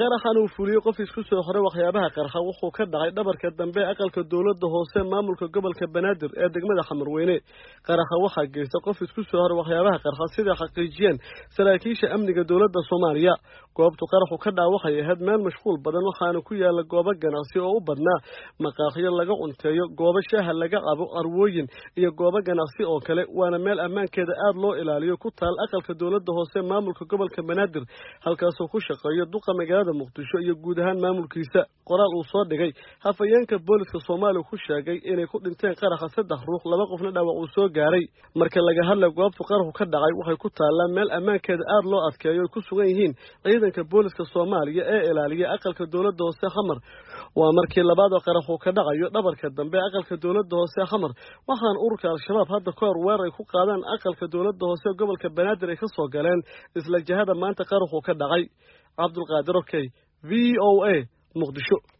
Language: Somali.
qaraxan uu fuliyay qof isku soo xoray waxyaabaha qarxa wuxuu ka dhacay dhabarka dambe aqalka dawladda hoose maamulka gobolka Banaadir ee degmada Xamarweyne qaraxa waxa geystay qof isku soo xoray waxyaabaha qarxa sida xaqiijiyeen saraakiisha amniga dawladda Soomaaliya goobtu qaraxu ka dhaawacay ahayd meel mashquul badan waxaana ku yaala goobo ganacsi oo u badnaa maqaaxiyo laga cunteeyo goobo shaaha laga cabo arwooyin iyo goobo ganacsi oo kale waana meel ammaankeeda aad loo ilaaliyo ku taal aqalka dawladda hoose maamulka gobolka Banaadir halkaas oo ku shaqeeyo duqa magaalada Muqdisho iyo guud ahaan maamulkiisa qoraal uu soo dhigay hafayeenka booliska Soomaaliya ku sheegay inay ku dhinteen qaraxa 3 ruux 2 qofna dhaawac uu soo gaaray marka laga hadlay goobtu qaraxu ka dhacay waxay ku taalaa meel ammaankeeda aad loo adkeeyo ku sugan yihiin ciidanka booliska Soomaaliya ee ilaaliya aqalka dawladda hoose Xamar waa markii labaad oo qaraxu ka dhacayo dhabarka dambe aqalka dawladda hoose Xamar waxaan ururka al-shabaab hadda ka hor weerar ay ku qaadaan aqalka dawladda hoose gobolka Banaadir ay ka soo galeen isla jihada maanta qaraxu ka dhacay Abdul Qaadir VOA Muqdisho